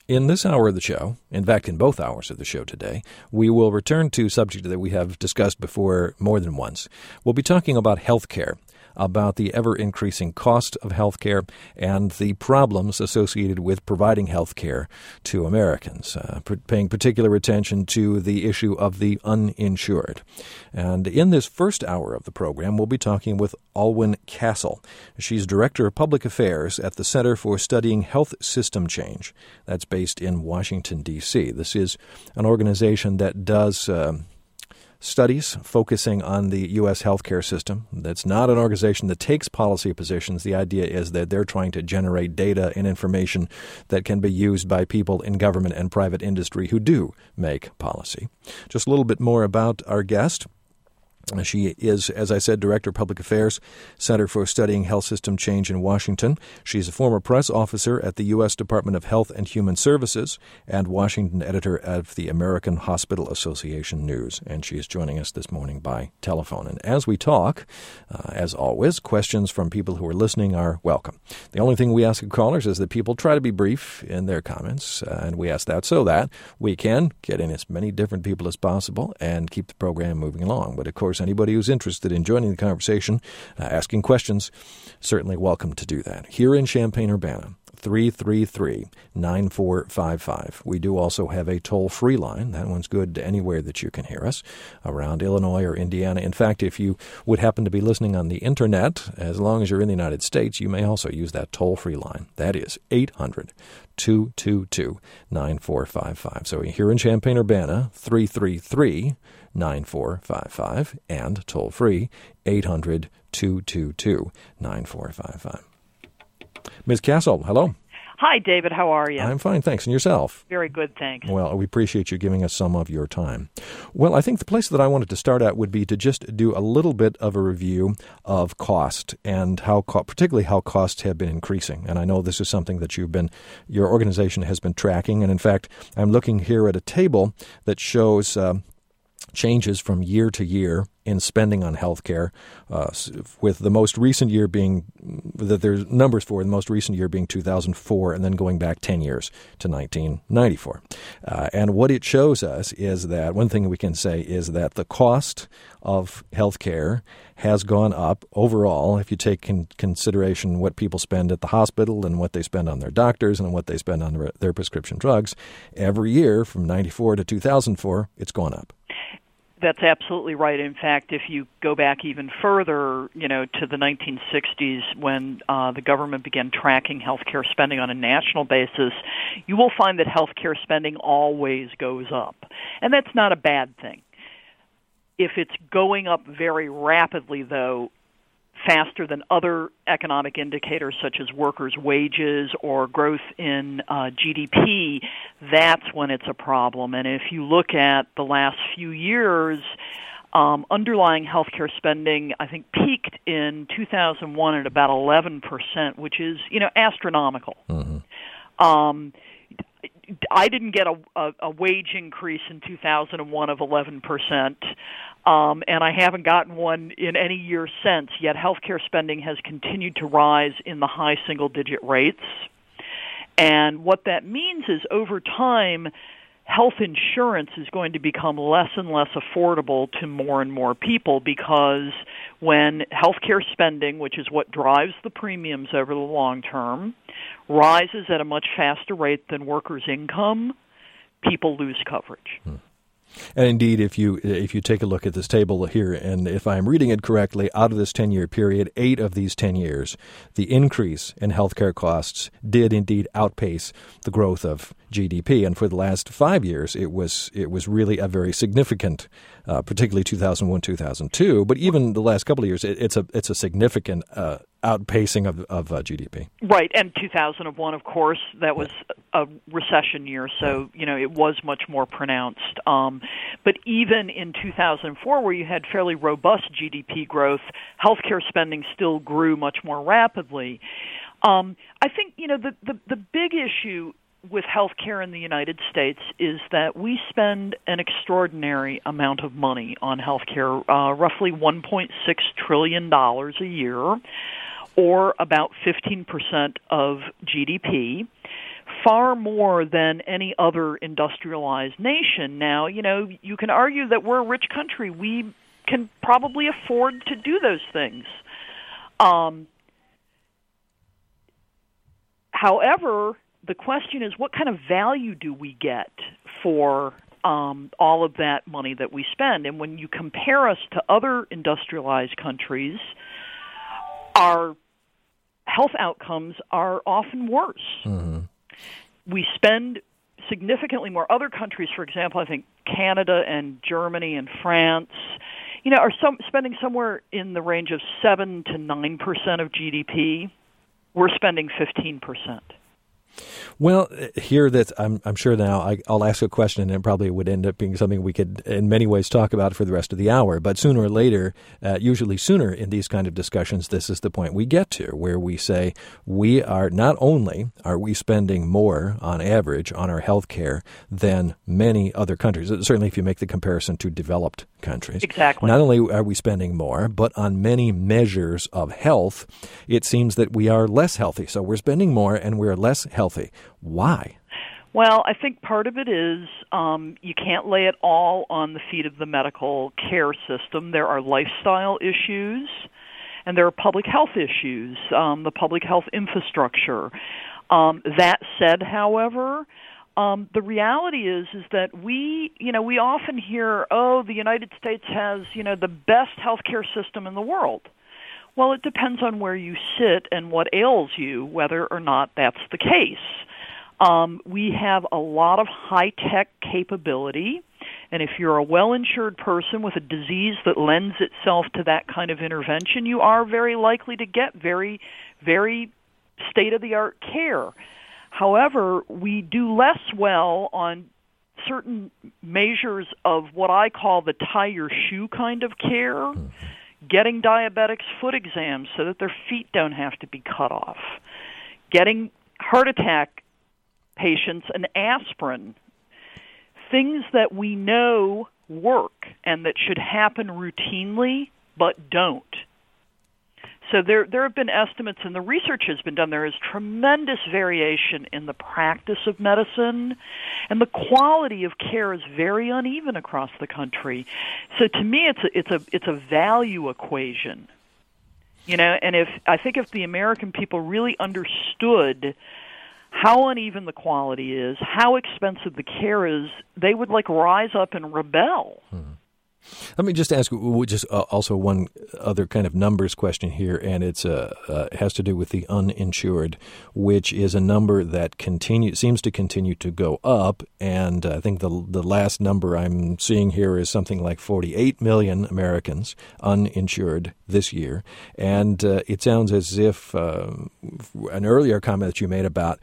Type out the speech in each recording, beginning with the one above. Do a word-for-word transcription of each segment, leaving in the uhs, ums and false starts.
In this hour of the show, in fact, in both hours of the show today, we will return to a subject that we have discussed before more than once. We'll be talking about health care, about the ever-increasing cost of health care and the problems associated with providing health care to Americans, uh, pr- paying particular attention to the issue of the uninsured. And in this first hour of the program, we'll be talking with Alwyn Castle. She's Director of Public Affairs at the Center for Studying Health System Change. That's based in Washington, D C. This is an organization that does Uh, studies focusing on the U S healthcare system. That's not an organization that takes policy positions. The idea is that they're trying to generate data and information that can be used by people in government and private industry who do make policy. Just a little bit more about our guest. She is, as I said, Director of Public Affairs, Center for Studying Health System Change in Washington. She's a former press officer at the U S Department of Health and Human Services and Washington editor of the American Hospital Association News. And she is joining us this morning by telephone. And as we talk, uh, as always, questions from people who are listening are welcome. The only thing we ask of callers is that people try to be brief in their comments, uh, and we ask that so that we can get in as many different people as possible and keep the program moving along. But, of course, anybody who's interested in joining the conversation, uh, asking questions, certainly welcome to do that. Here in Champaign-Urbana, three three three, nine four five five. We do also have a toll-free line. That one's good anywhere that you can hear us, around Illinois or Indiana. In fact, if you would happen to be listening on the Internet, as long as you're in the United States, you may also use that toll-free line. That is eight hundred, two two two, nine four five five. So here in Champaign-Urbana, three three three, nine four five five, and toll-free, eight hundred, two two two, nine four five five. Miz Castle, hello. Hi, David. How are you? I'm fine, thanks. And yourself? Very good, thanks. Well, we appreciate you giving us some of your time. Well, I think the place that I wanted to start at would be to just do a little bit of a review of cost and how, co- particularly how costs have been increasing. And I know this is something that you've been, your organization has been tracking. And in fact, I'm looking here at a table that shows um, changes from year to year in spending on health care, uh, with the most recent year being, that there's numbers for, the most recent year being two thousand four, and then going back ten years to nineteen ninety-four. Uh, and what it shows us is that, one thing we can say is that the cost of health care has gone up overall, if you take in consideration what people spend at the hospital and what they spend on their doctors and what they spend on their, their prescription drugs. Every year from ninety-four to two thousand four, it's gone up. That's absolutely right. In fact, if you go back even further, you know, to the nineteen sixties when uh, the government began tracking healthcare spending on a national basis, you will find that healthcare spending always goes up. And that's not a bad thing. If it's going up very rapidly, though, faster than other economic indicators such as workers' wages or growth in uh, G D P, that's when it's a problem. And if you look at the last few years, um, underlying healthcare spending, I think, peaked in two thousand one at about eleven percent, which is, you know, astronomical. Mm-hmm. Um, I didn't get a, a, a wage increase in two thousand one of eleven percent. Um, and I haven't gotten one in any year since, yet healthcare spending has continued to rise in the high single-digit rates. And what that means is over time, health insurance is going to become less and less affordable to more and more people, because when healthcare spending, which is what drives the premiums over the long term, rises at a much faster rate than workers' income, people lose coverage. Hmm. And indeed, if you if you take a look at this table here, and if I'm reading it correctly, out of this ten-year period, eight of these ten years, the increase in healthcare costs did indeed outpace the growth of G D P. And for the last five years, it was it was really a very significant, uh, particularly two thousand one, two thousand two. But even the last couple of years, it, it's a it's a significant uh, outpacing of of uh, G D P. Right, and two thousand one, of course, that was a recession year, so you know it was much more pronounced. Um, but even in two thousand four, where you had fairly robust G D P growth, healthcare spending still grew much more rapidly. Um, I think you know the, the the big issue with healthcare in the United States is that we spend an extraordinary amount of money on healthcare, uh, roughly one point six trillion dollars a year, or about fifteen percent of G D P. far more than any other industrialized nation. Now, you know, you can argue that we're a rich country. We can probably afford to do those things. Um, however, the question is, what kind of value do we get for um, all of that money that we spend? And when you compare us to other industrialized countries, our health outcomes are often worse. Mm-hmm. We spend significantly more. Other countries, for example, I think Canada and Germany and France, you know, are some, spending somewhere in the range of seven to nine percent of G D P. We're spending fifteen percent. Well, here that I'm, I'm sure now I, I'll ask a question and it probably would end up being something we could in many ways talk about for the rest of the hour. But sooner or later, uh, usually sooner in these kind of discussions, this is the point we get to where we say we are not only are we spending more on average on our health care than many other countries, certainly if you make the comparison to developed countries. Exactly. Not only are we spending more, but on many measures of health, it seems that we are less healthy. So we're spending more and we're less healthy. Why? Well, I think part of it is um, you can't lay it all on the feet of the medical care system. There are lifestyle issues, and there are public health issues, um, the public health infrastructure. Um, that said, however, um, the reality is is that we, you know, we often hear, oh, the United States has, you know, the best healthcare system in the world. Well, it depends on where you sit and what ails you, whether or not that's the case. Um, we have a lot of high-tech capability, and if you're a well-insured person with a disease that lends itself to that kind of intervention, you are very likely to get very, very state-of-the-art care. However, we do less well on certain measures of what I call the tie-your-shoe kind of care. Mm-hmm. Getting diabetics foot exams so that their feet don't have to be cut off, getting heart attack patients an aspirin, things that we know work and that should happen routinely but don't. So there there have been estimates, and the research has been done. There is tremendous variation in the practice of medicine, and the quality of care is very uneven across the country. So to me, it's a, it's a it's a value equation, you know. And if I think if the American people really understood how uneven the quality is, how expensive the care is, they would like rise up and rebel. Hmm. Let me just ask just uh, also one other kind of numbers question here, and it's uh, uh, has to do with the uninsured, which is a number that continue seems to continue to go up. And I think the the last number I'm seeing here is something like forty-eight million Americans uninsured this year. And uh, it sounds as if uh, an earlier comment that you made about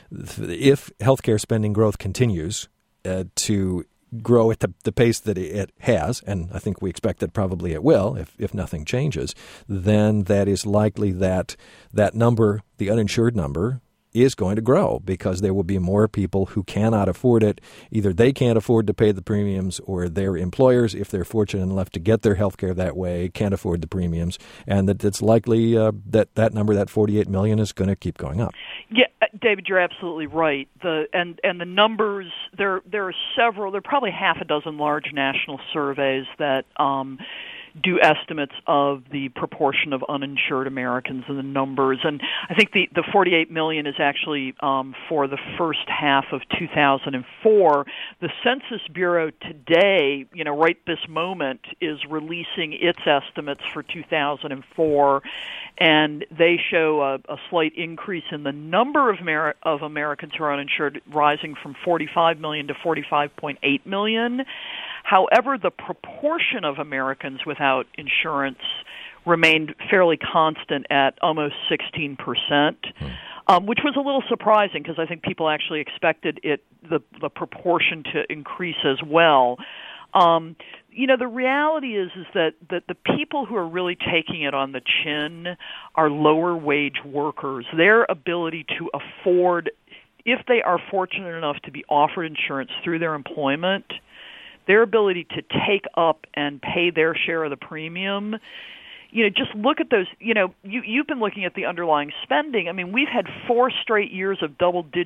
if healthcare spending growth continues uh, to grow at the, the pace that it has, and I think we expect that probably it will if, if nothing changes, then that is likely that that number, the uninsured number, is going to grow because there will be more people who cannot afford it. Either they can't afford to pay the premiums or their employers, if they're fortunate enough to get their health care that way, can't afford the premiums, and that it's likely uh, that that number, that forty-eight million, is going to keep going up. Yeah, David, you're absolutely right. The and and the numbers, there there are several, there are probably half a dozen large national surveys that um, do estimates of the proportion of uninsured Americans and the numbers. And I think the, the forty-eight million is actually um, for the first half of two thousand four. The Census Bureau today, you know, right this moment, is releasing its estimates for two thousand four, and they show a, a slight increase in the number of, Amer- of Americans who are uninsured, rising from forty-five million to forty-five point eight million. However, the proportion of Americans without insurance remained fairly constant at almost sixteen percent, hmm. um, which was a little surprising because I think people actually expected it the, the proportion to increase as well. Um, you know, the reality is is that, that the people who are really taking it on the chin are lower-wage workers. Their ability to afford, if they are fortunate enough to be offered insurance through their employment, their ability to take up and pay their share of the premium, you know, just look at those, you know, you, you've been looking at the underlying spending. I mean, we've had four straight years of double-digit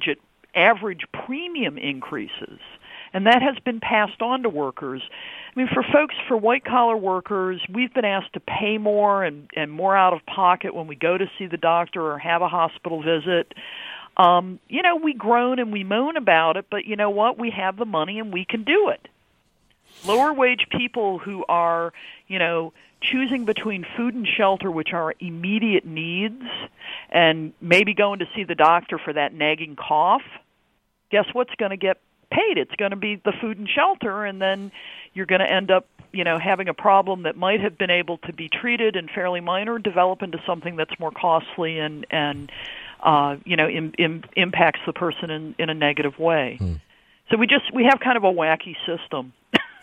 average premium increases. And that has been passed on to workers. I mean, for folks, for white-collar workers, we've been asked to pay more and, and more out of pocket when we go to see the doctor or have a hospital visit. Um, you know, we groan and we moan about it, but you know what? We have the money and we can do it. Lower-wage people who are, you know, choosing between food and shelter, which are immediate needs, and maybe going to see the doctor for that nagging cough, guess what's going to get paid? It's going to be the food and shelter, and then you're going to end up, you know, having a problem that might have been able to be treated and fairly minor develop into something that's more costly and, and uh, you know, im- im- impacts the person in, in a negative way. Hmm. So we just, we have kind of a wacky system.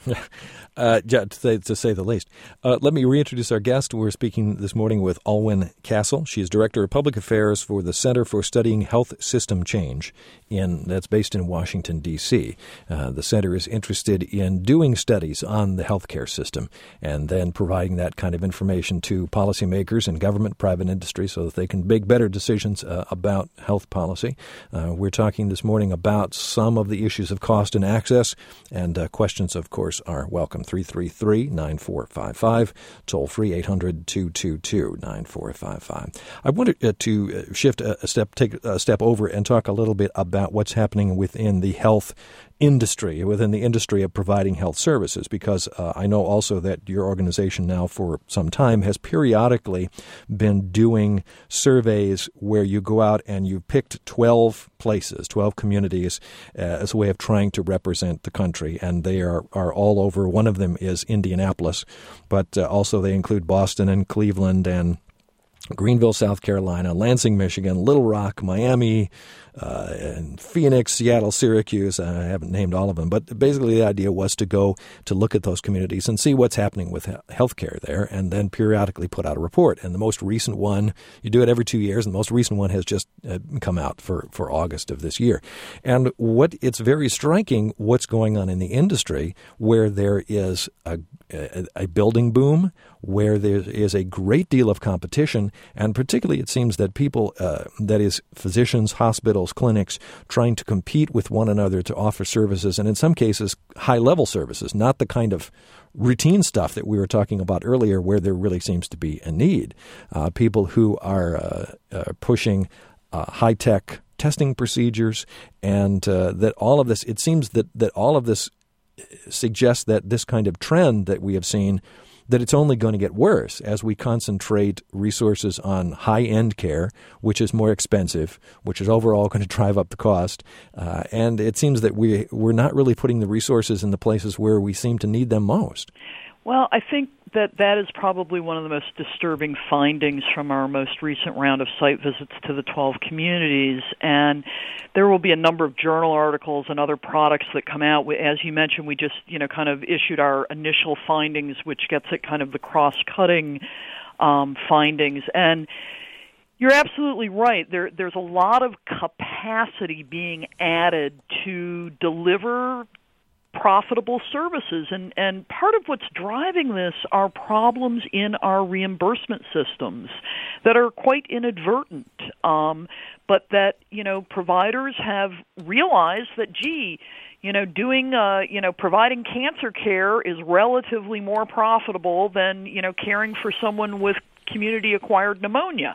uh, to, say, to say the least. Uh, let me reintroduce our guest. We're speaking this morning with Alwyn Castle. She is Director of Public Affairs for the Center for Studying Health System Change, in that's based in Washington, D C Uh, the center is interested in doing studies on the healthcare system and then providing that kind of information to policymakers and government, private industry, so that they can make better decisions uh, about health policy. Uh, we're talking this morning about some of the issues of cost and access, and uh, questions, of course, are welcome. three three three, nine four five five, toll free eight hundred, two two two, nine four five five. I wanted uh, to shift a step, take a step over and talk a little bit about what's happening within the health industry, within the industry of providing health services, because uh, I know also that your organization now for some time has periodically been doing surveys where you go out and you picked twelve places, twelve communities uh, as a way of trying to represent the country, and they are, are all over. One of them is Indianapolis, but uh, also they include Boston and Cleveland and Greenville, South Carolina, Lansing, Michigan, Little Rock, Miami, uh, and Phoenix, Seattle, Syracuse. I haven't named all of them, but basically the idea was to go to look at those communities and see what's happening with healthcare there, and then periodically put out a report. And the most recent one, you do it every two years, and the most recent one has just uh, come out for, for August of this year. And what it's very striking what's going on in the industry, where there is a, a, a building boom, where there is a great deal of competition, and particularly it seems that people, uh, that is physicians, hospitals, clinics, trying to compete with one another to offer services, and in some cases high-level services, not the kind of routine stuff that we were talking about earlier where there really seems to be a need. Uh, people who are uh, uh, pushing uh, high-tech testing procedures, and uh, that all of this, it seems that, that all of this suggests that this kind of trend that we have seen, that it's only going to get worse as we concentrate resources on high-end care, which is more expensive, which is overall going to drive up the cost. Uh, and it seems that we, we're not really putting the resources in the places where we seem to need them most. Well, I think that that is probably one of the most disturbing findings from our most recent round of site visits to the twelve communities. And there will be a number of journal articles and other products that come out. As you mentioned, we just, you know, kind of issued our initial findings, which gets at kind of the cross-cutting um, findings. And you're absolutely right. There, there's a lot of capacity being added to deliver profitable services, and, and part of what's driving this are problems in our reimbursement systems that are quite inadvertent, um, but that, you know, providers have realized that, gee, you know, doing, uh, you know, providing cancer care is relatively more profitable than, you know, caring for someone with community-acquired pneumonia.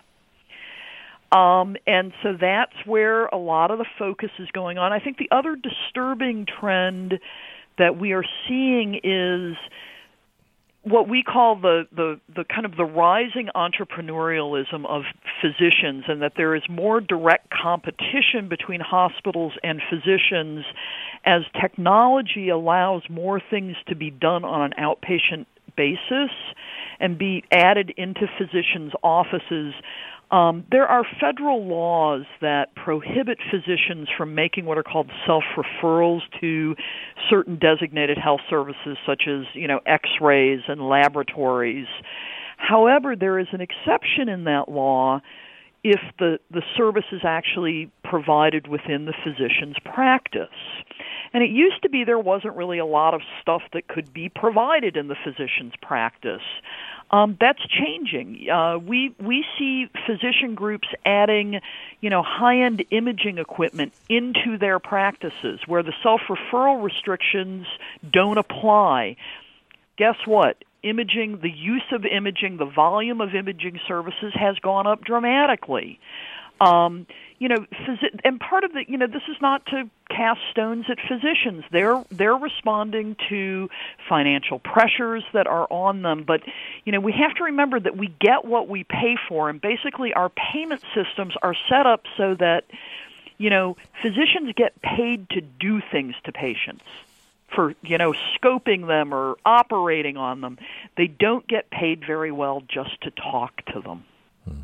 Um, and so that's where a lot of the focus is going on. I think the other disturbing trend that we are seeing is what we call the, the, the kind of the rising entrepreneurialism of physicians, and that there is more direct competition between hospitals and physicians as technology allows more things to be done on an outpatient basis and be added into physicians' offices. Um, there are federal laws that prohibit physicians from making what are called self-referrals to certain designated health services, such as, you know, x-rays and laboratories. However, there is an exception in that law if the, the service is actually provided within the physician's practice. And it used to be there wasn't really a lot of stuff that could be provided in the physician's practice. Um, that's changing. Uh, we we see physician groups adding, you know, high-end imaging equipment into their practices where the self-referral restrictions don't apply. Guess what? Imaging, the use of imaging, the volume of imaging services has gone up dramatically. Um, you know, phys- and part of the, you know, this is not to cast stones at physicians. They're they're responding to financial pressures that are on them. But, you know, we have to remember that we get what we pay for, and basically our payment systems are set up so that, you know, physicians get paid to do things to patients, for, you know, scoping them or operating on them. They don't get paid very well just to talk to them. Hmm.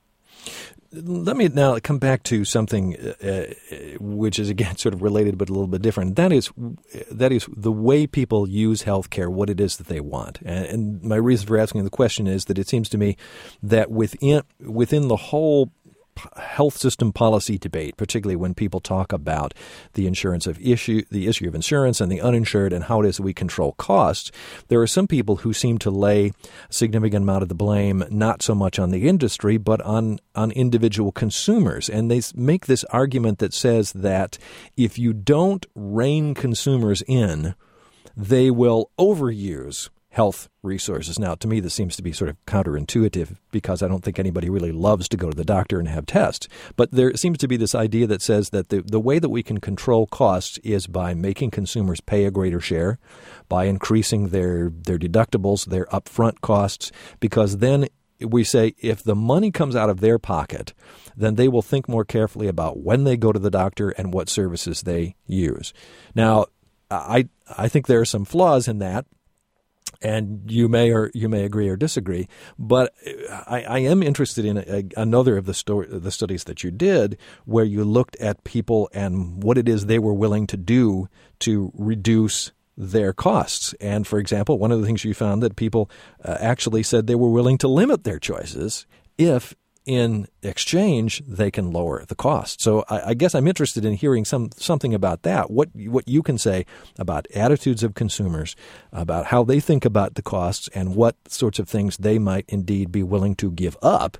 Let me now come back to something uh, which is, again, sort of related but a little bit different. That is that is the way people use healthcare, what it is that they want. And, and my reason for asking the question is that it seems to me that within within the whole health system policy debate, particularly when people talk about the insurance of issue, the issue of insurance and the uninsured and how it is that we control costs, there are some people who seem to lay a significant amount of the blame not so much on the industry but on, on individual consumers. And they make this argument that says that if you don't rein consumers in, they will overuse health resources. Now, to me, this seems to be sort of counterintuitive because I don't think anybody really loves to go to the doctor and have tests. But there seems to be this idea that says that the, the way that we can control costs is by making consumers pay a greater share, by increasing their, their deductibles, their upfront costs, because then we say if the money comes out of their pocket, then they will think more carefully about when they go to the doctor and what services they use. Now, I I think there are some flaws in that. And you may or you may agree or disagree, but I, I am interested in a, another of the story, the studies that you did, where you looked at people and what it is they were willing to do to reduce their costs. And for example, one of the things you found that people uh, actually said they were willing to limit their choices if, in exchange, they can lower the cost. So I, I guess I'm interested in hearing some something about that. What what you can say about attitudes of consumers, about how they think about the costs, and what sorts of things they might indeed be willing to give up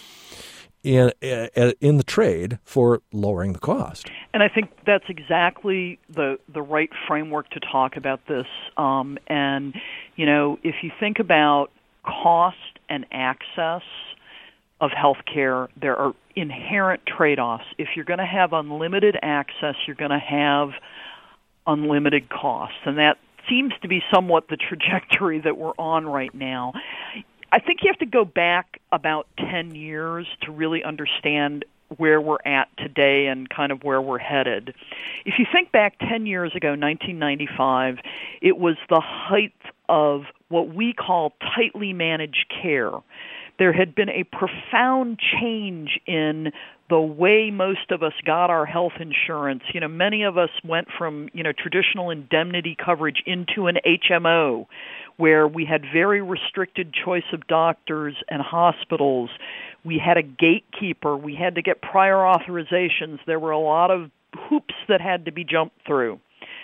in in the trade for lowering the cost. And I think that's exactly the the right framework to talk about this. Um, and you know, if you think about cost and access of healthcare, there are inherent trade-offs. If you're going to have unlimited access, you're going to have unlimited costs, and that seems to be somewhat the trajectory that we're on right now. I think you have to go back about ten years to really understand where we're at today and kind of where we're headed. If you think back ten years ago, nineteen ninety-five, it was the height of what we call tightly managed care. There had been a profound change in the way most of us got our health insurance. You know, many of us went from, you know, traditional indemnity coverage into an H M O, where we had very restricted choice of doctors and hospitals. We had a gatekeeper. We had to get prior authorizations. There were a lot of hoops that had to be jumped through.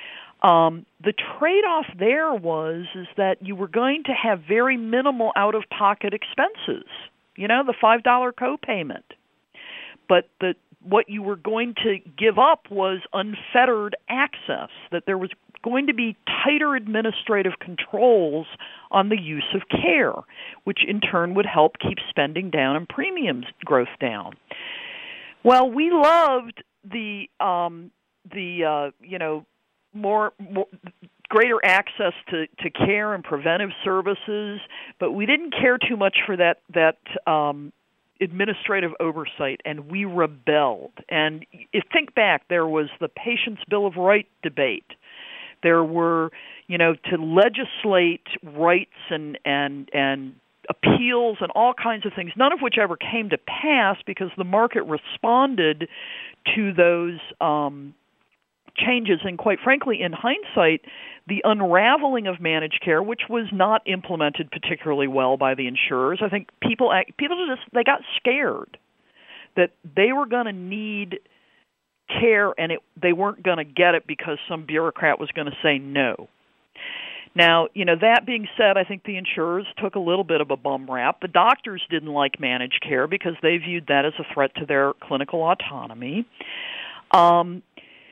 Um, the trade-off there was is that you were going to have very minimal out-of-pocket expenses, you know, the five dollar copayment. But the what you were going to give up was unfettered access, that there was going to be tighter administrative controls on the use of care, which in turn would help keep spending down and premiums growth down. Well, we loved the, um, the uh, you know, More, more greater access to, to care and preventive services, but we didn't care too much for that that um, administrative oversight, and we rebelled. And if think back, there was the Patient's Bill of Rights debate. There were, you know, to legislate rights and and and appeals and all kinds of things, none of which ever came to pass because the market responded to those um changes. And quite frankly, in hindsight, the unraveling of managed care, which was not implemented particularly well by the insurers, I think people people just they got scared that they were going to need care and it, they weren't going to get it because some bureaucrat was going to say no. Now, you know, that being said, I think the insurers took a little bit of a bum rap. The doctors didn't like managed care because they viewed that as a threat to their clinical autonomy. Um,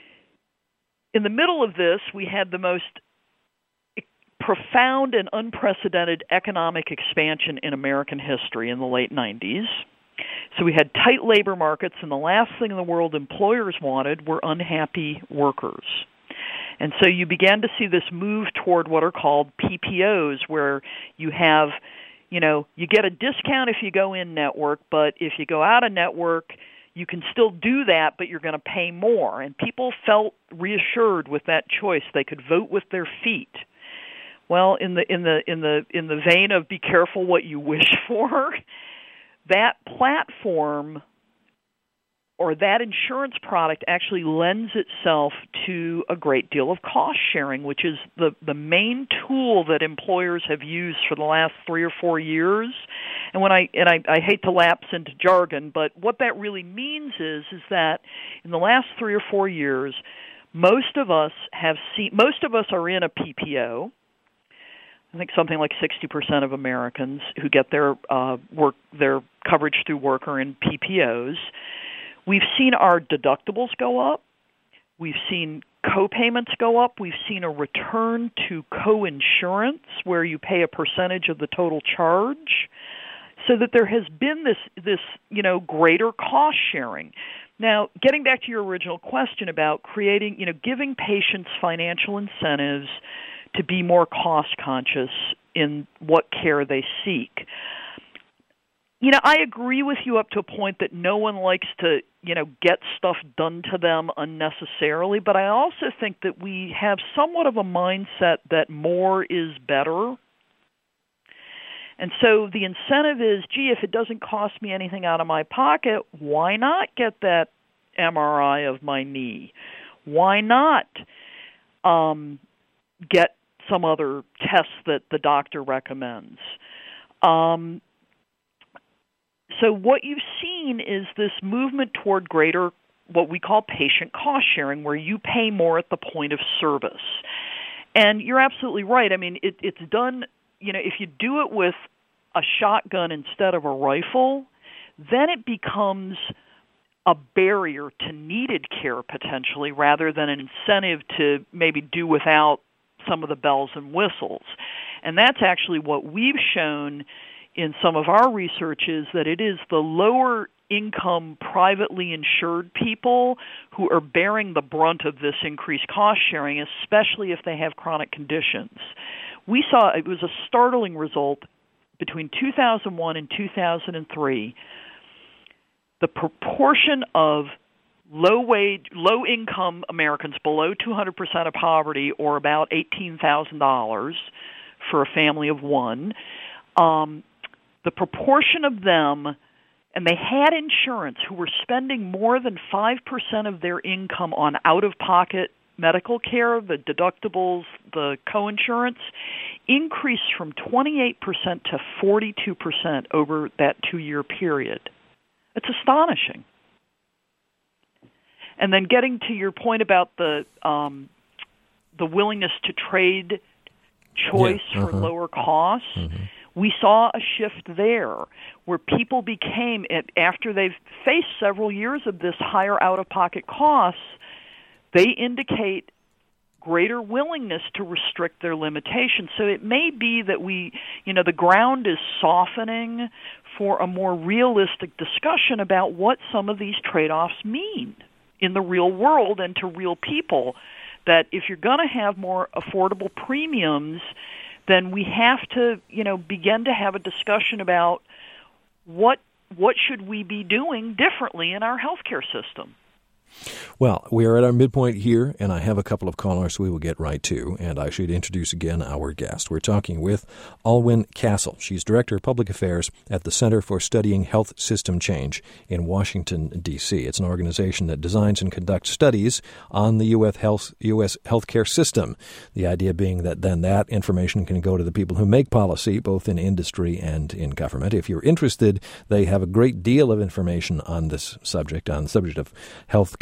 in the middle of this, we had the most profound and unprecedented economic expansion in American history in the late nineties. So we had tight labor markets, and the last thing in the world employers wanted were unhappy workers. And so you began to see this move toward what are called P P Os, where you have, you know, you get a discount if you go in network, but if you go out of network, you can still do that, but you're going to pay more. And people felt reassured with that choice. They could vote with their feet. Well, in the in the in the in the vein of be careful what you wish for, that platform or that insurance product actually lends itself to a great deal of cost sharing, which is the, the main tool that employers have used for the last three or four years. And when I and I, I hate to lapse into jargon, but what that really means is is that in the last three or four years, most of us have seen most of us are in a P P O. I think something like sixty percent of Americans who get their uh, work their coverage through work are in P P Os. We've seen our deductibles go up. We've seen co-payments go up. We've seen a return to co-insurance where you pay a percentage of the total charge, so that there has been this, this you know, greater cost sharing. Now, getting back to your original question about creating, you know, giving patients financial incentives to be more cost conscious in what care they seek. You know, I agree with you up to a point that no one likes to, you know, get stuff done to them unnecessarily, but I also think that we have somewhat of a mindset that more is better. And so the incentive is, gee, if it doesn't cost me anything out of my pocket, why not get that M R I of my knee? Why not um, get some other tests that the doctor recommends? Um So what you've seen is this movement toward greater, what we call patient cost sharing, where you pay more at the point of service. And you're absolutely right. I mean, it, it's done, you know, if you do it with a shotgun instead of a rifle, then it becomes a barrier to needed care potentially rather than an incentive to maybe do without some of the bells and whistles. And that's actually what we've shown in some of our research, is that it is the lower income privately insured people who are bearing the brunt of this increased cost sharing, especially if they have chronic conditions. We saw it was a startling result between two thousand one and two thousand three. The proportion of low wage, low income Americans below two hundred percent of poverty, or about eighteen thousand dollars for a family of one, um, the proportion of them, and they had insurance, who were spending more than five percent of their income on out-of-pocket medical care, the deductibles, the co-insurance, increased from twenty-eight percent to forty-two percent over that two-year period. It's astonishing. And then getting to your point about the um, the willingness to trade choice yeah, uh-huh. for lower costs, mm-hmm. we saw a shift there where people became, after they've faced several years of this higher out-of-pocket costs, they indicate greater willingness to restrict their limitations. So it may be that we, you know, the ground is softening for a more realistic discussion about what some of these trade-offs mean in the real world and to real people, that if you're going to have more affordable premiums, then we have to, you know, begin to have a discussion about what what should we be doing differently in our healthcare system. Well, we are at our midpoint here, and I have a couple of callers we will get right to, and I should introduce again our guest. We're talking with Alwyn Castle. She's Director of Public Affairs at the Center for Studying Health System Change in Washington, D C. It's an organization that designs and conducts studies on the U S health, U S healthcare system, the idea being that then that information can go to the people who make policy, both in industry and in government. If you're interested, they have a great deal of information on this subject, on the subject of health care cost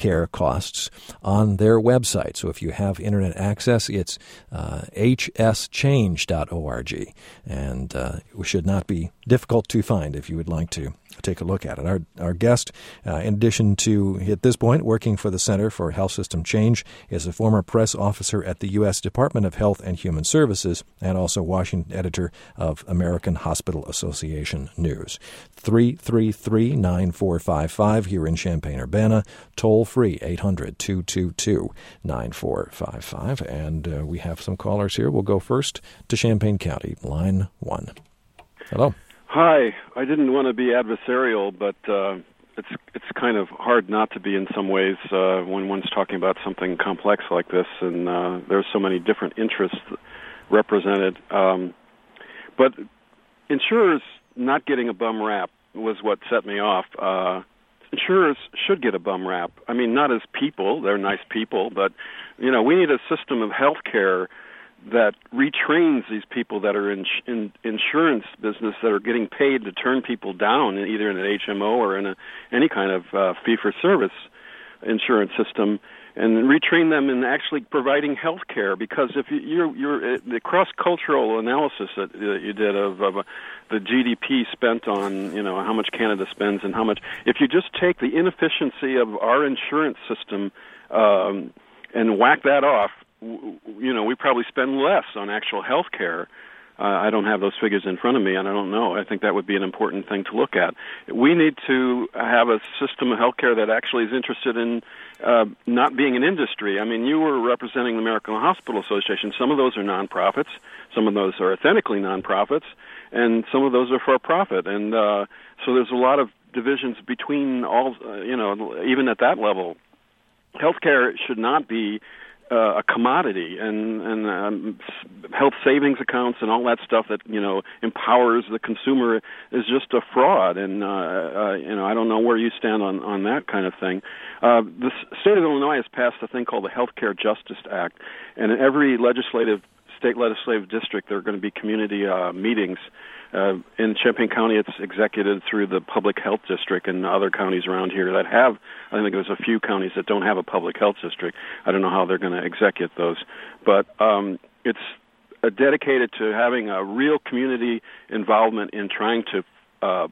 costs on their website. So if you have internet access, it's uh, h s change dot org, and uh, it should not be difficult to find if you would like to take a look at it. Our our guest, uh, in addition to, at this point, working for the Center for Health System Change, is a former press officer at the U S Department of Health and Human Services and also Washington editor of American Hospital Association News. three three three, nine four five five here in Champaign-Urbana, toll free eight hundred, two two two, nine four five five. And uh, we have some callers here. We'll go first to Champaign County, line one. Hello. Hi. I didn't want to be adversarial, but uh, it's it's kind of hard not to be in some ways uh, when one's talking about something complex like this, and uh, there's so many different interests represented. Um, but insurers not getting a bum rap was what set me off. Uh, insurers should get a bum rap. I mean, not as people, they're nice people, but, you know, we need a system of health care that retrains these people that are in, in insurance business that are getting paid to turn people down, either in an H M O or in a, any kind of uh, fee-for-service insurance system, and retrain them in actually providing health care. Because if you, you're, you're uh, the cross-cultural analysis that uh, you did of, of uh, the G D P spent on, you know, how much Canada spends and how much, if you just take the inefficiency of our insurance system um, and whack that off, you know, we probably spend less on actual health care. Uh, I don't have those figures in front of me, and I don't know. I think that would be an important thing to look at. We need to have a system of health care that actually is interested in uh, not being an industry. I mean, you were representing the American Hospital Association. Some of those are nonprofits. Some of those are authentically nonprofits, and some of those are for profit. And uh, so there's a lot of divisions between all, uh, you know, even at that level. Healthcare should not be Uh, a commodity, and, and um, health savings accounts and all that stuff that, you know, empowers the consumer is just a fraud. And, uh, uh, you know, I don't know where you stand on, on that kind of thing. Uh, the state of Illinois has passed a thing called the Healthcare Justice Act, and in every legislative, state legislative district there are going to be community uh, meetings. Uh, in Champaign County, it's executed through the Public Health District, and other counties around here that have, I think there's a few counties that don't have a Public Health District. I don't know how they're going to execute those. But um, it's uh, dedicated to having a real community involvement in trying to uh,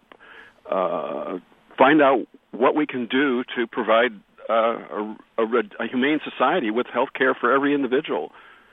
uh, find out what we can do to provide uh, a, a, a humane society with health care for every individual.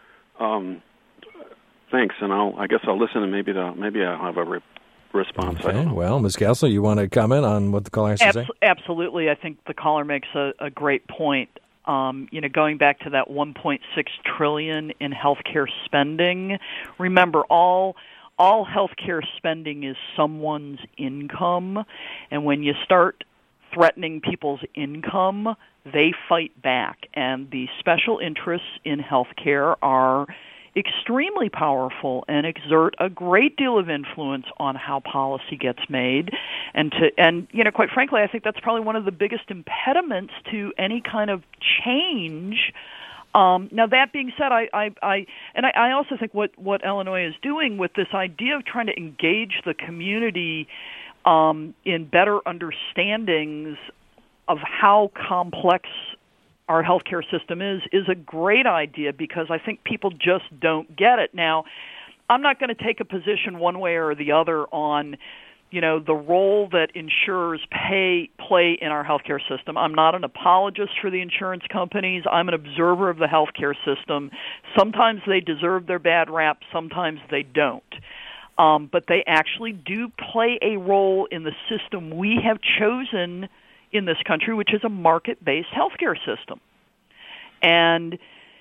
Um Thanks, and I'll. I guess I'll listen, and maybe the, maybe I'll have a re- response. Okay. Well, Miz Castle, you want to comment on what the caller has to Abs- say? Absolutely. I think the caller makes a, a great point. Um, you know, going back to that one point six trillion dollars in healthcare spending. Remember, all all healthcare spending is someone's income, and when you start threatening people's income, they fight back. And the special interests in healthcare are extremely powerful and exert a great deal of influence on how policy gets made. And to and you know, quite frankly, I think that's probably one of the biggest impediments to any kind of change. Um, now, that being said, I, I, I and I, I also think what, what Illinois is doing with this idea of trying to engage the community um, in better understandings of how complex our healthcare system is, is a great idea, because I think people just don't get it. Now, I'm not going to take a position one way or the other on, you know, the role that insurers pay, play in our healthcare system. I'm not an apologist for the insurance companies. I'm an observer of the healthcare system. Sometimes they deserve their bad rap, sometimes they don't. Um, but they actually do play a role in the system we have chosen in this country, which is a market-based healthcare system. And,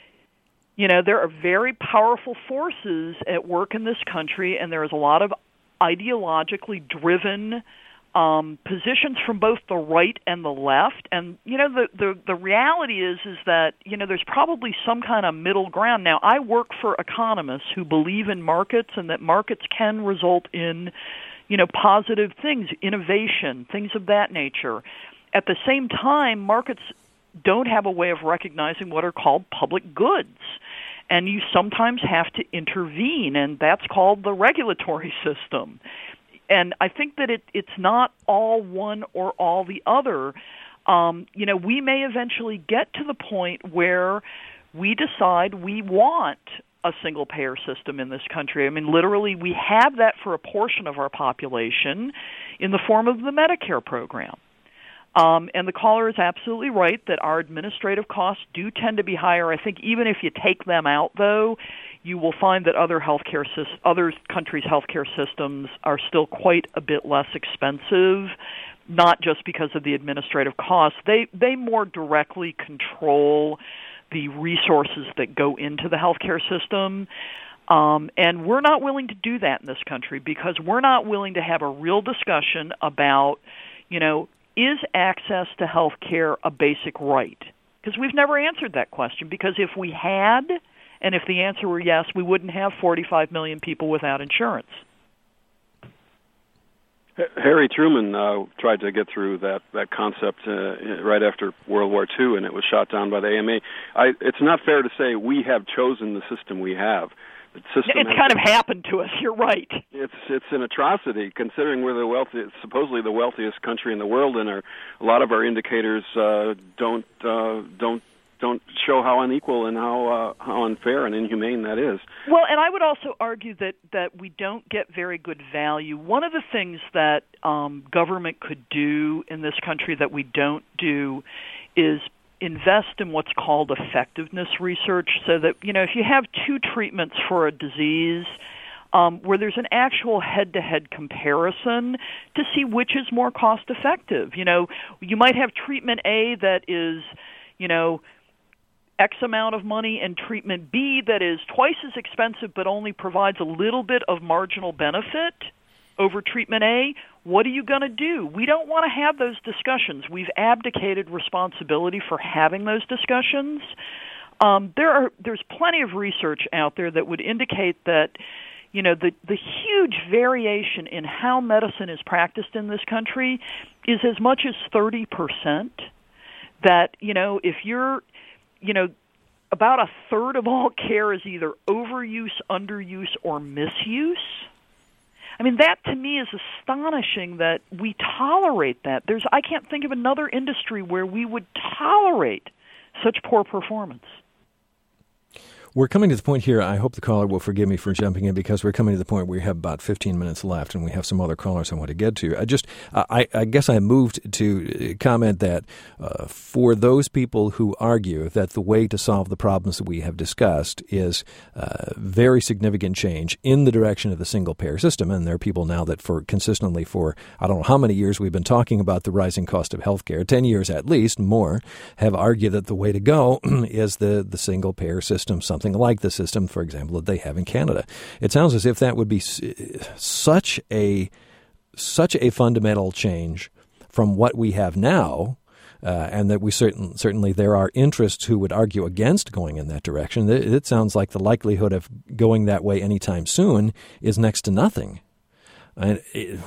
you know, there are very powerful forces at work in this country, and there is a lot of ideologically driven um, positions from both the right and the left. And, you know, the, the, the reality is, is that, you know, there's probably some kind of middle ground. Now, I work for economists who believe in markets and that markets can result in, you know, positive things, innovation, things of that nature. At the same time, markets don't have a way of recognizing what are called public goods, and you sometimes have to intervene, and that's called the regulatory system. And I think that it, it's not all one or all the other. um, you know, we may eventually get to the point where we decide we want a single-payer system in this country. I mean, literally, we have that for a portion of our population in the form of the Medicare program. Um, and the caller is absolutely right that our administrative costs do tend to be higher. I think even if you take them out, though, you will find that other healthcare systems, other countries' healthcare systems are still quite a bit less expensive, not just because of the administrative costs. They they more directly control the resources that go into the healthcare system. Um, and we're not willing to do that in this country because we're not willing to have a real discussion about, you know, is access to health care a basic right? Because we've never answered that question. Because if we had, and if the answer were yes, we wouldn't have forty-five million people without insurance. Harry Truman uh, tried to get through that, that concept uh, right after World War Two, and it was shot down by the A M A. I, it's not fair to say we have chosen the system we have. The system it's kind been, of happened to us. You're right. It's it's an atrocity considering we're the wealthy, supposedly the wealthiest country in the world, and our, a lot of our indicators uh, don't uh, don't don't show how unequal and how uh, how unfair and inhumane that is. Well, and I would also argue that that we don't get very good value. One of the things that um, government could do in this country that we don't do is invest in what's called effectiveness research, so that, you know, if you have two treatments for a disease, um, where there's an actual head-to-head comparison to see which is more cost-effective. You know, you might have treatment A that is, you know, X amount of money, and treatment B that is twice as expensive but only provides a little bit of marginal benefit over treatment A. What are you going to do? We don't want to have those discussions. We've abdicated responsibility for having those discussions. Um, there are there's plenty of research out there that would indicate that, you know, the the huge variation in how medicine is practiced in this country is as much as thirty percent. That, you know, if you're, you know, about a third of all care is either overuse, underuse, or misuse. I mean, that to me is astonishing that we tolerate that. There's, I can't think of another industry where we would tolerate such poor performance. We're coming to the point here, I hope the caller will forgive me for jumping in, because we're coming to the point where we have about fifteen minutes left and we have some other callers I want to get to. I just, I, I guess I moved to comment that uh, for those people who argue that the way to solve the problems that we have discussed is uh, very significant change in the direction of the single-payer system, and there are people now that for consistently for, I don't know how many years we've been talking about the rising cost of health care, ten years at least, more, have argued that the way to go is the, the single-payer system, something Something like the system, for example, that they have in Canada. It sounds as if that would be such a such a fundamental change from what we have now, uh, and that we certain certainly there are interests who would argue against going in that direction. It, it sounds like the likelihood of going that way anytime soon is next to nothing. And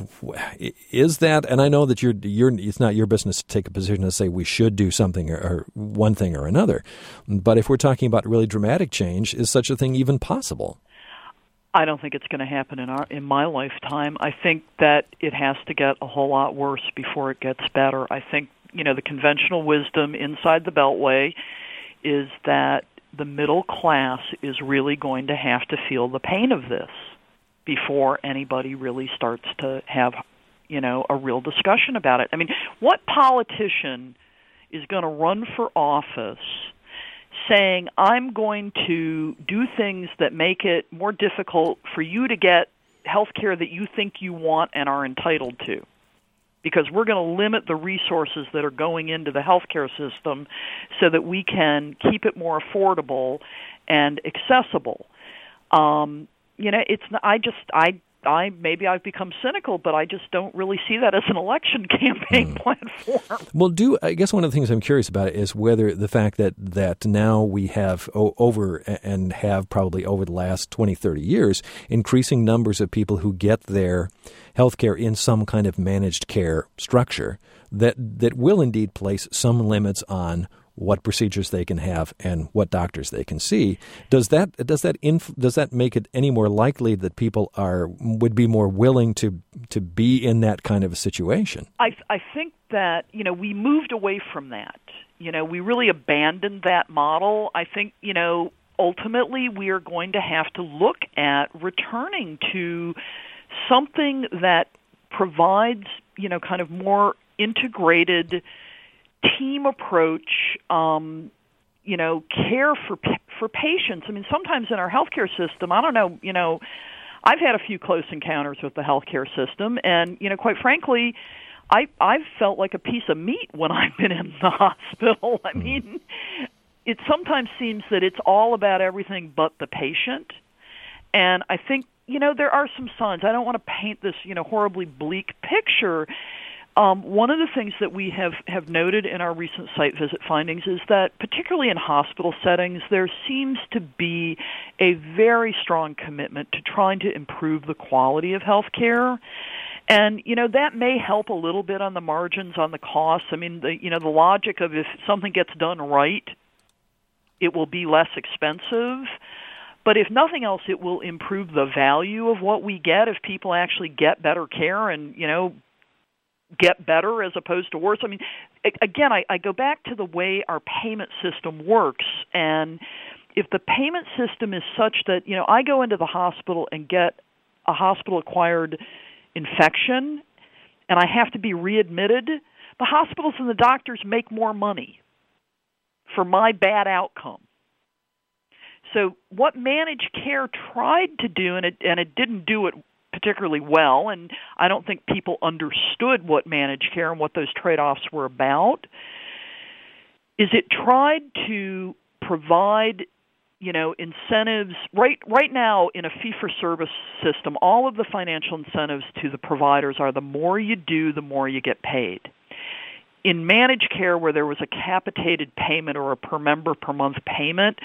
is that? And I know that you're, you're, it's not your business to take a position to say we should do something or, or one thing or another. But if we're talking about really dramatic change, is such a thing even possible? I don't think it's going to happen in our in my lifetime. I think that it has to get a whole lot worse before it gets better. I think, you know, the conventional wisdom inside the Beltway is that the middle class is really going to have to feel the pain of this before anybody really starts to have, you know, a real discussion about it. I mean, what politician is going to run for office saying, I'm going to do things that make it more difficult for you to get health care that you think you want and are entitled to, because we're going to limit the resources that are going into the health care system so that we can keep it more affordable and accessible. Um, You know, it's. I just. I. I. Maybe I've become cynical, but I just don't really see that as an election campaign mm. platform. Well, do I guess one of the things I'm curious about is whether the fact that that now we have o- over and have probably over the last twenty, thirty years increasing numbers of people who get their health care in some kind of managed care structure that that will indeed place some limits on what procedures they can have, and what doctors they can see. Does that does that inf- does that make it any more likely that people are would be more willing to to be in that kind of a situation? I I think that, you know, we moved away from that. You know, we really abandoned that model. I think, you know, ultimately we are going to have to look at returning to something that provides, you know, kind of more integrated team approach, um, you know, care for for patients. I mean, sometimes in our healthcare system, I don't know, you know, I've had a few close encounters with the healthcare system, and, you know, quite frankly, I I've felt like a piece of meat when I've been in the hospital. I mean, it sometimes seems that it's all about everything but the patient, and I think, you know, there are some signs. I don't want to paint this, you know, horribly bleak picture. Um, one of the things that we have, have noted in our recent site visit findings is that, particularly in hospital settings, there seems to be a very strong commitment to trying to improve the quality of health care. And, you know, that may help a little bit on the margins, on the costs. I mean, the, you know, the logic of if something gets done right, it will be less expensive. But if nothing else, it will improve the value of what we get if people actually get better care and, you know, get better as opposed to worse. I mean, again, I, I go back to the way our payment system works. And if the payment system is such that, you know, I go into the hospital and get a hospital-acquired infection and I have to be readmitted, the hospitals and the doctors make more money for my bad outcome. So what managed care tried to do, and it, and it didn't do it particularly well, and I don't think people understood what managed care and what those trade-offs were about, is it tried to provide, you know, incentives. Right, right now in a fee-for-service system, all of the financial incentives to the providers are the more you do, the more you get paid. In managed care, where there was a capitated payment or a per member per month payment,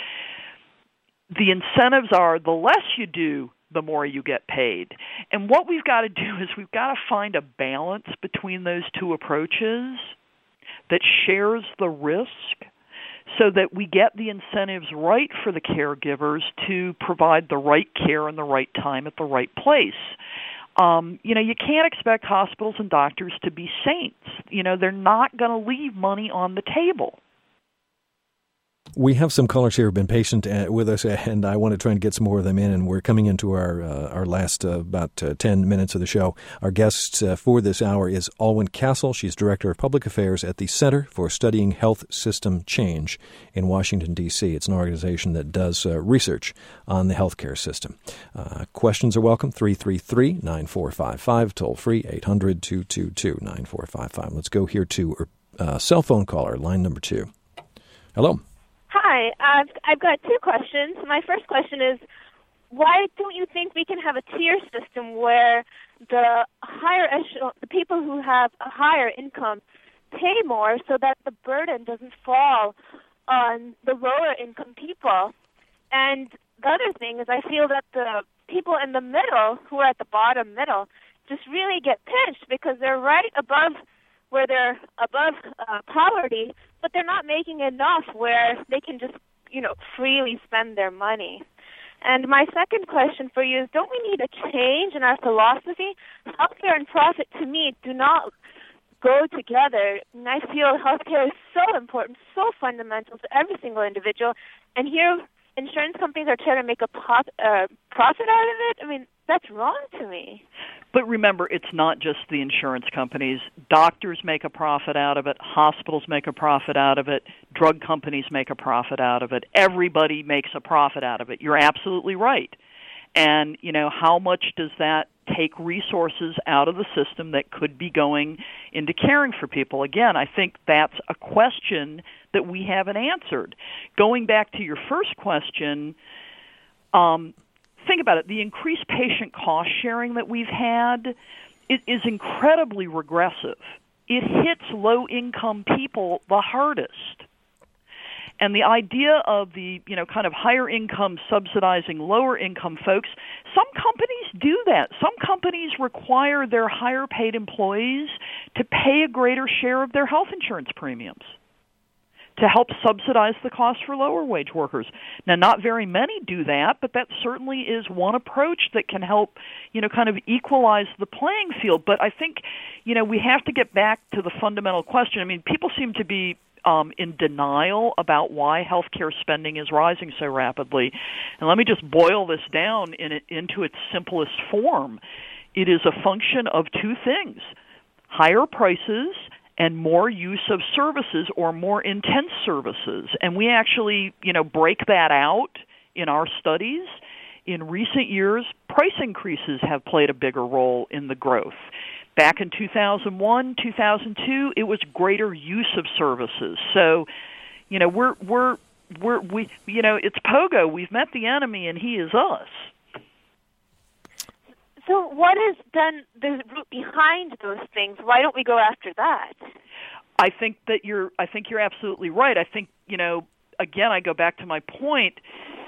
the incentives are the less you do, the more you get paid. And what we've got to do is we've got to find a balance between those two approaches that shares the risk so that we get the incentives right for the caregivers to provide the right care in the right time at the right place. Um, you know, you can't expect hospitals and doctors to be saints. You know, they're not going to leave money on the table. We have some callers here who have been patient with us, and I want to try and get some more of them in, and we're coming into our uh, our last uh, about uh, ten minutes of the show. Our guest uh, for this hour is Alwyn Castle. She's Director of Public Affairs at the Center for Studying Health System Change in Washington, D C It's an organization that does uh, research on the healthcare system. Uh, questions are welcome, three three three, nine four five five, toll free, eight hundred, two two two, nine four five five. Let's go here to a uh, cell phone caller, line number two. Hello. Hi, I've, I've got two questions. My first question is, why don't you think we can have a tier system where the higher echelon, the people who have a higher income pay more so that the burden doesn't fall on the lower income people? And the other thing is I feel that the people in the middle, who are at the bottom middle, just really get pinched because they're right above where they're above uh, poverty, but they're not making enough where they can just, you know, freely spend their money. And my second question for you is, don't we need a change in our philosophy? Healthcare and profit, to me, do not go together. And I feel healthcare is so important, so fundamental to every single individual. And here, insurance companies are trying to make a pop, uh, profit out of it. I mean, that's wrong to me. But remember, it's not just the insurance companies. Doctors make a profit out of it. Hospitals make a profit out of it. Drug companies make a profit out of it. Everybody makes a profit out of it. You're absolutely right. And, you know, how much does that take resources out of the system that could be going into caring for people? Again, I think that's a question that we haven't answered. Going back to your first question, um, think about it. The increased patient cost sharing that we've had it is incredibly regressive. It hits low-income people the hardest. And the idea of the, you know, kind of higher income subsidizing lower income folks, some companies do that. Some companies require their higher paid employees to pay a greater share of their health insurance premiums. to help subsidize the cost for lower wage workers. Now, not very many do that, but that certainly is one approach that can help, you know, kind of equalize the playing field. But I think, you know, we have to get back to the fundamental question. I mean, people seem to be um, in denial about why healthcare spending is rising so rapidly. And let me just boil this down in it, into its simplest form. It is a function of two things: higher prices and more use of services or more intense services. And we actually, you know, break that out in our studies. In recent years, price increases have played a bigger role in the growth. Back in two thousand one, two thousand two, it was greater use of services. So, you know, we're we're we're we you know, it's Pogo. We've met the enemy and he is us. So what is then the root behind those things? Why don't we go after that? I think that you're I think you're absolutely right. I think, you know, again, I go back to my point.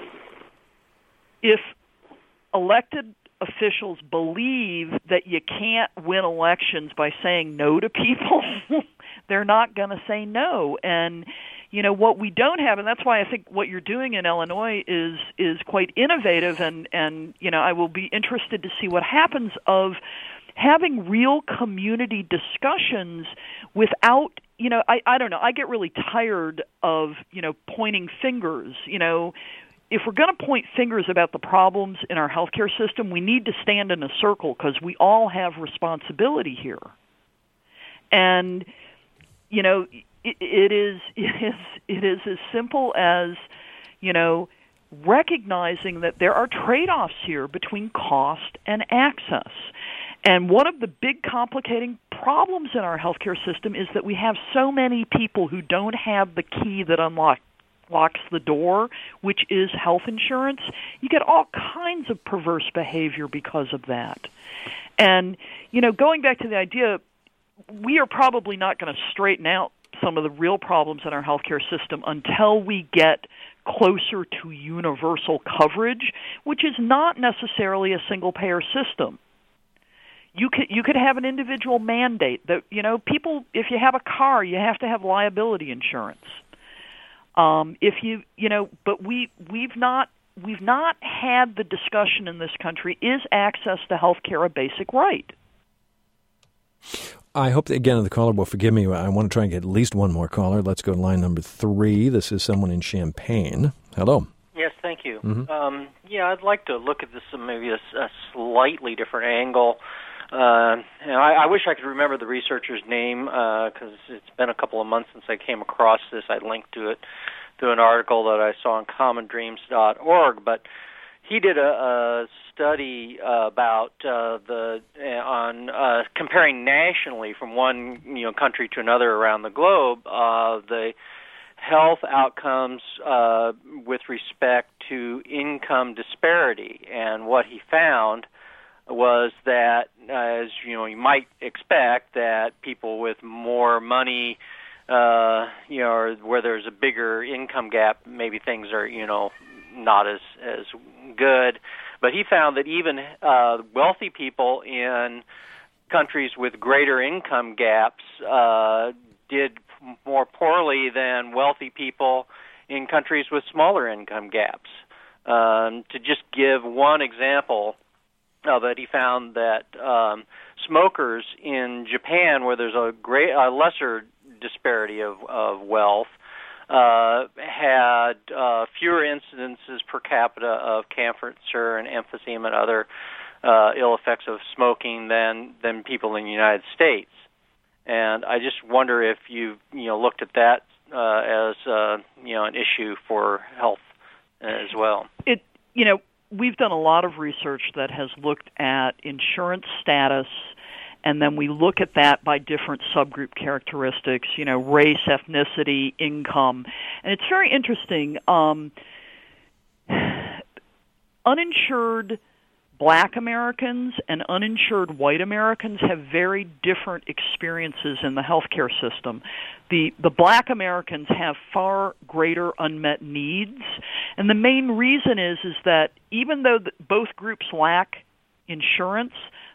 If elected officials believe that you can't win elections by saying no to people, they're not going to say no. And you know, what we don't have, and that's why I think what you're doing in Illinois is is quite innovative, and, and you know, I will be interested to see what happens of having real community discussions without, you know, I, I don't know, I get really tired of, you know, pointing fingers. You know, if we're going to point fingers about the problems in our healthcare system, we need to stand in a circle because we all have responsibility here. And, you know, It is, it is it is as simple as, you know, recognizing that there are trade-offs here between cost and access. And one of the big complicating problems in our healthcare system is that we have so many people who don't have the key that unlock, locks the door, which is health insurance. You get all kinds of perverse behavior because of that. And, you know, going back to the idea, we are probably not going to straighten out some of the real problems in our healthcare system until we get closer to universal coverage, which is not necessarily a single-payer system. You could you could have an individual mandate that, you know, people, if you have a car, you have to have liability insurance. Um, if you you know, but we we've not we've not had the discussion in this country: is access to health care a basic right? I hope that, again, the caller will forgive me. I want to try and get at least one more caller. Let's go to line number three. This is someone in Champaign. Hello. Yes, thank you. Mm-hmm. Um, yeah, I'd like to look at this from maybe a, a slightly different angle. Uh, and I, I wish I could remember the researcher's name because uh, it's been a couple of months since I came across this. I linked to it through an article that I saw on common dreams dot org. But he did a, a study uh, about uh, the uh, on uh, comparing nationally from one you know country to another around the globe uh, the health outcomes uh, with respect to income disparity, and what he found was that, uh, as you know, you might expect that people with more money, uh, you know, or where there's a bigger income gap, maybe things are you know not as as good. But he found that even uh, wealthy people in countries with greater income gaps uh, did more poorly than wealthy people in countries with smaller income gaps. Um, to just give one example of it, he found that um, smokers in Japan, where there's a great, a lesser disparity of, of wealth, Uh, had uh, fewer incidences per capita of cancer and emphysema and other uh, ill effects of smoking than than people in the United States. And I just wonder if you you know looked at that uh, as uh, you know an issue for health as well. It you know we've done a lot of research that has looked at insurance status. And then we look at that by different subgroup characteristics, you know, race, ethnicity, income. And it's very interesting. Um, uninsured Black Americans and uninsured white Americans have very different experiences in the healthcare system. The the Black Americans have far greater unmet needs. And the main reason is, is that even though the, both groups lack insurance,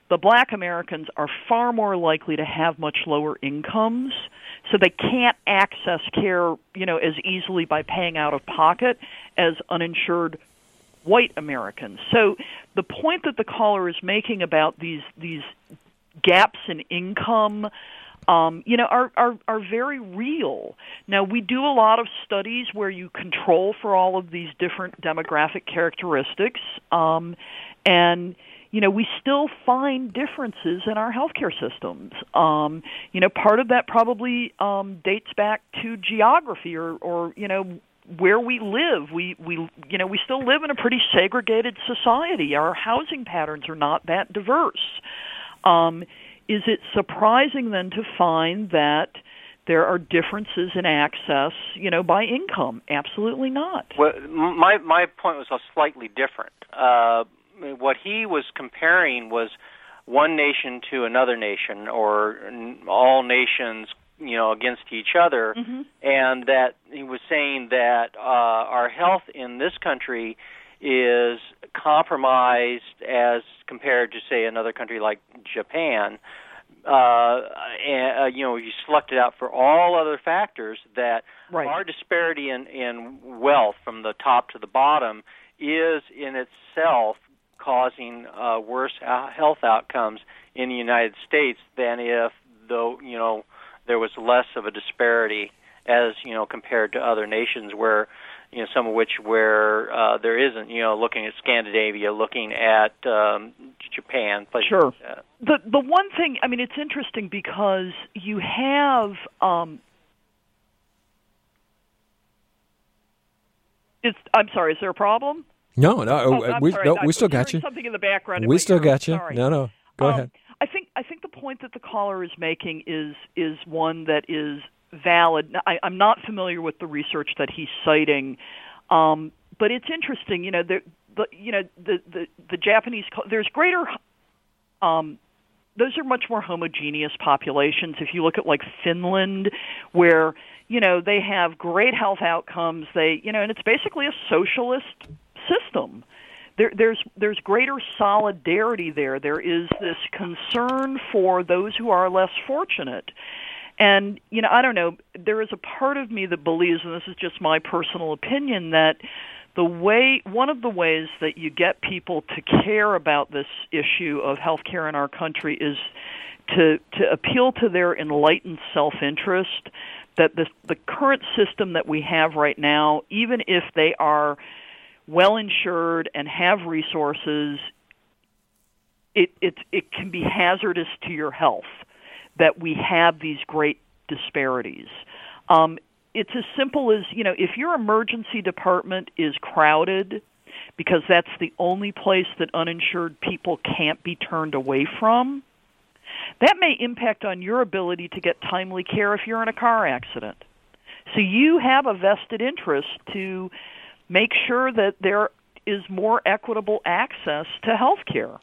the black Americans are far more likely to have much lower incomes, so they can't access care, you know, as easily by paying out of pocket as uninsured white Americans. So the point that the caller is making about these these gaps in income, um, you know, are, are are very real. Now, we do a lot of studies where you control for all of these different demographic characteristics, um, and you know, we still find differences in our healthcare systems. Um, you know, part of that probably um, dates back to geography or, or, you know, where we live. We, we, you know, we still live in a pretty segregated society. Our housing patterns are not that diverse. Um, is it surprising then to find that there are differences in access, you know, by income? Absolutely not. Well, my my point was slightly different. Uh, What he was comparing was one nation to another nation, or all nations, you know, against each other, mm-hmm. and that he was saying that uh, our health in this country is compromised as compared to, say, another country like Japan. Uh, and, uh, you know, you selected out for all other factors that right. our disparity in, in wealth from the top to the bottom is in itself causing uh, worse health outcomes in the United States than if, though, you know, there was less of a disparity as, you know, compared to other nations where, you know, some of which where uh, there isn't, you know, looking at Scandinavia, looking at um, Japan, places sure. like that. The, the one thing, I mean, it's interesting because you have, um, it's, I'm sorry, is there a problem? No, no, oh, we sorry. no, I we still got hearing you. Something in the background. We still ear. got you. Sorry. No, no, go um, ahead. I think I think the point that the caller is making is is one that is valid. I, I'm not familiar with the research that he's citing, um, but it's interesting. You know, the, the you know the the, the Japanese there's greater. Um, those are much more homogeneous populations. If you look at like Finland, where you know they have great health outcomes, they you know, and it's basically a socialist system. There, there's there's greater solidarity there. There is this concern for those who are less fortunate. And, you know, I don't know, there is a part of me that believes, and this is just my personal opinion, that the way, one of the ways that you get people to care about this issue of health care in our country is to to appeal to their enlightened self-interest, that the the current system that we have right now, even if they are well-insured and have resources, it, it, it can be hazardous to your health that we have these great disparities. Um, it's as simple as, you know, if your emergency department is crowded because that's the only place that uninsured people can't be turned away from, that may impact on your ability to get timely care if you're in a car accident. So you have a vested interest to make sure that there is more equitable access to health care.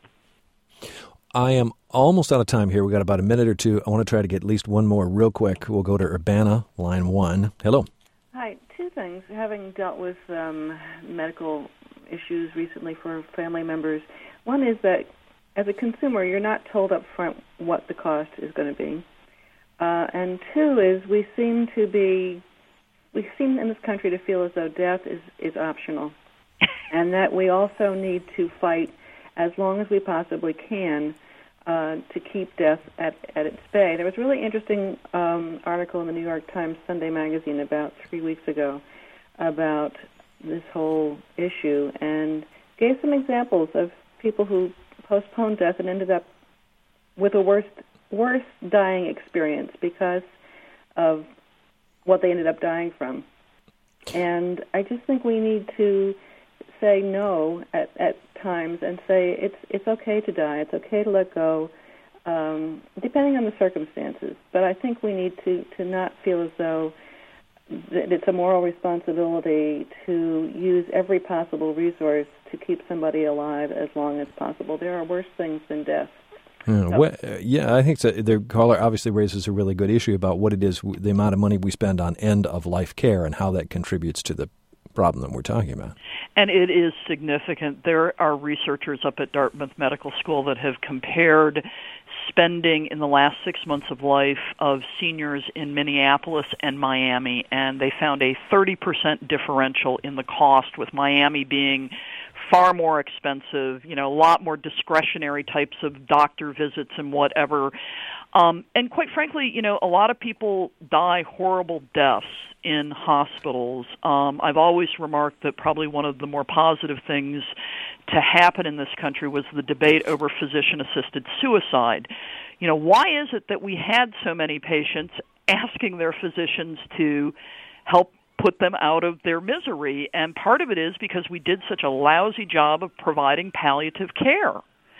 I am almost out of time here. We've got about a minute or two. I want to try to get at least one more real quick. We'll go to Urbana, line one. Hello. Hi. Two things. Having dealt with um, medical issues recently for family members, one is that as a consumer, you're not told up front what the cost is going to be. Uh, and two is we seem to be We seem in this country to feel as though death is, is optional, and that we also need to fight as long as we possibly can uh, to keep death at, at its bay. There was a really interesting um, article in the New York Times Sunday magazine about three weeks ago about this whole issue and gave some examples of people who postponed death and ended up with a worse, worse dying experience because of what they ended up dying from. And I just think we need to say no at, at times and say it's it's okay to die, it's okay to let go, um, depending on the circumstances. But I think we need to, to not feel as though that it's a moral responsibility to use every possible resource to keep somebody alive as long as possible. There are worse things than death. Yeah, well, yeah, I think so. The caller obviously raises a really good issue about what it is, the amount of money we spend on end-of-life care and how that contributes to the problem that we're talking about. And it is significant. There are researchers up at Dartmouth Medical School that have compared spending in the last six months of life of seniors in Minneapolis and Miami, and they found a thirty percent differential in the cost, with Miami being far more expensive, you know, a lot more discretionary types of doctor visits and whatever. Um, and quite frankly, you know, a lot of people die horrible deaths in hospitals. Um, I've always remarked that probably one of the more positive things to happen in this country was the debate over physician-assisted suicide. You know, why is it that we had so many patients asking their physicians to help put them out of their misery? And part of it is because we did such a lousy job of providing palliative care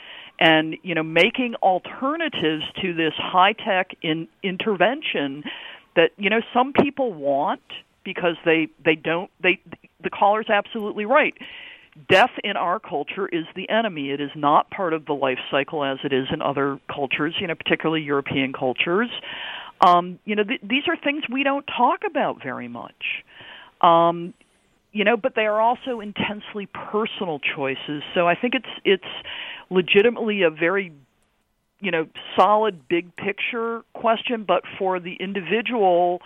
and, you know, making alternatives to this high-tech in intervention that, you know, some people want because they, they don't, they, the caller's absolutely right. Death in our culture is the enemy. It is not part of the life cycle as it is in other cultures, you know, particularly European cultures. Um, you know, th- these are things we don't talk about very much. Um, you know, but they are also intensely personal choices. So I think it's it's legitimately a very, you know, solid big picture question, but for the individual,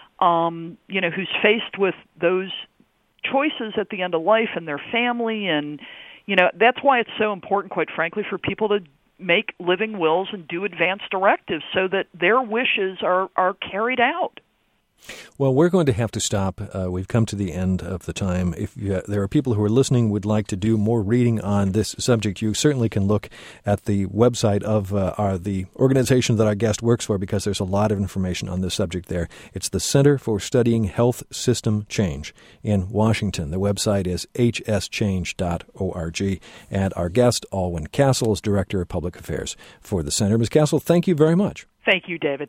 um, you know, who's faced with those choices at the end of life and their family, and, you know, that's why it's so important, quite frankly, for people to make living wills and do advance directives so that their wishes are, are carried out. Well, we're going to have to stop. Uh, we've come to the end of the time. If you, uh, there are people who are listening would like to do more reading on this subject, you certainly can look at the website of uh, our, the organization that our guest works for, because there's a lot of information on this subject there. It's the Center for Studying Health System Change in Washington. The website is h s change dot org. And our guest, Alwyn Castle, is Director of Public Affairs for the Center. Miz Castle, thank you very much. Thank you, David.